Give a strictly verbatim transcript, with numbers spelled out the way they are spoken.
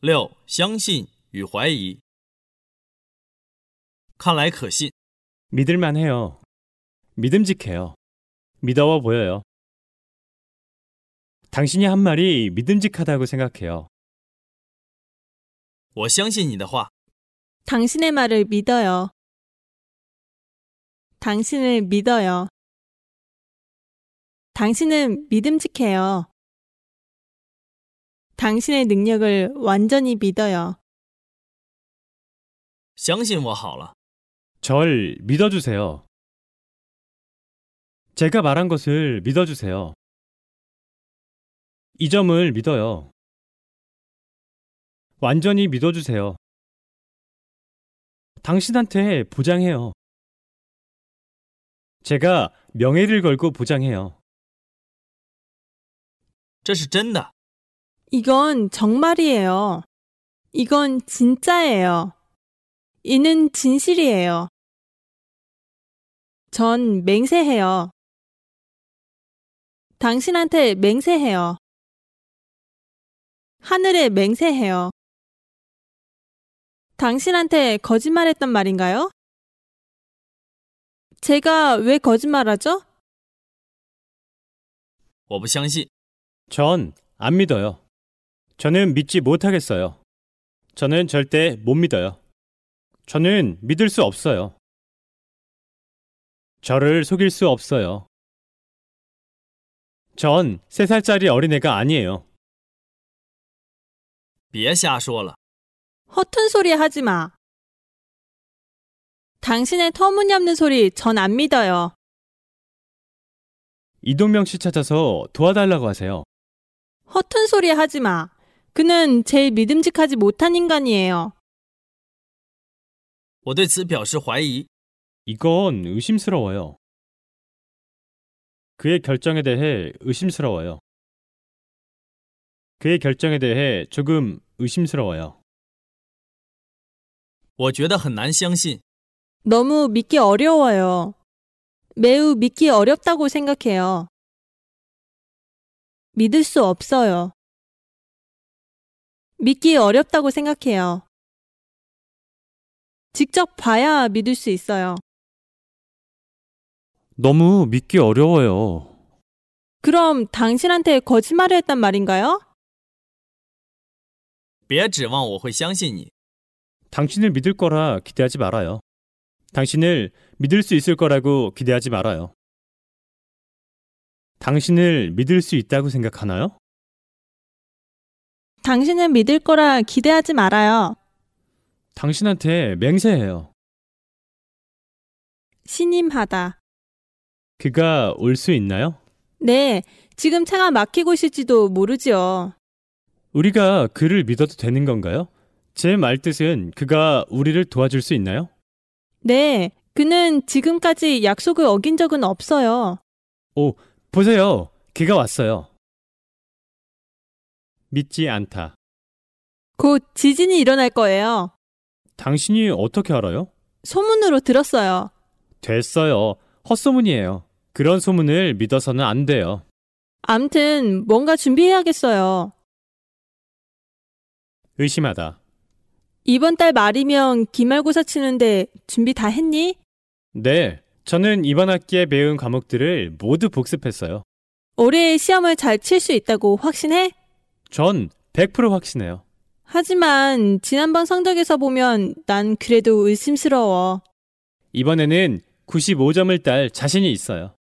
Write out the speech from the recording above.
六、相信与怀疑。看来可信。 믿을만 해요. 믿음직해요. 믿어워 보여요. 당신이 한 말이 믿음직하다고 생각해요. 我相信你的话。 당신의 말을 믿어요. 당신을 믿어요. 당신은 믿음직해요. 당신의 능력을 완전히 믿어요. 相信我好了。 절 믿어주세요. 제가 말한 것을 믿어주세요. 이 점을 믿어요. 완전히 믿어주세요. 당신한테 보장해요. 제가 명예를 걸고 보장해요. 这是真的。 이건 정말이에요. 이건 진짜예요. 이는 진실이에요. 전 맹세해요. 당신한테 맹세해요. 하늘에 맹세해요. 당신한테 거짓말했단 말인가요? 제가 왜 거짓말하죠? 我不相信。 전 안 믿어요. 저는 믿지 못하겠어요. 저는 절대 못 믿어요. 저는 믿을 수 없어요. 저를 속일 수 없어요. 전 세 살짜리 어린애가 아니에요. 别瞎说了。 허튼 소리 하지 마. 당신의 터무니없는 소리 전 안 믿어요. 이동명 씨 찾아서 도와달라고 하세요. 허튼 소리 하지 마. 그는 제일 믿음직하지 못한 인간이에요. 我对此表示怀疑。 이건 의심스러워요. 그의 결정에 대해 의심스러워요. 그의 결정에 대해 조금 의심스러워요. 我觉得很难相信。 너무 믿기 어려워요. 매우 믿기 어렵다고 생각해요. 믿을 수 없어요. 믿기 어렵다고 생각해요. 직접 봐야 믿을 수 있어요. 너무 믿기 어려워요. 그럼 당신한테 거짓말을 했단 말인가요? 别指望我会相信你。 당신을 믿을 거라 기대하지 말아요. 당신을 믿을 수 있을 거라고 기대하지 말아요. 당신을 믿을 수 있다고 생각하나요? 당신을 믿을 거라 기대하지 말아요. 당신한테 맹세해요. 신임하다. 그가 올 수 있나요? 네, 지금 차가 막히고 있을지도 모르지요. 우리가 그를 믿어도 되는 건가요? 제 말뜻은 그가 우리를 도와줄 수 있나요? 네, 그는 지금까지 약속을 어긴 적은 없어요. 오, 보세요. 그가 왔어요. 믿지 않다. 곧 지진이 일어날 거예요. 당신이 어떻게 알아요? 소문으로 들었어요. 됐어요. 헛소문이에요. 그런 소문을 믿어서는 안 돼요. 암튼 뭔가 준비해야겠어요. 의심하다. 이번 달 말이면 기말고사 치는데 준비 다 했니? 네, 저는 이번 학기에 배운 과목들을 모두 복습했어요. 올해 시험을 잘 칠 수 있다고 확신해? 전 백 퍼센트 확신해요. 하지만 지난번 성적에서 보면 난 그래도 의심스러워. 이번에는 구십오 점을 딸 자신이 있어요.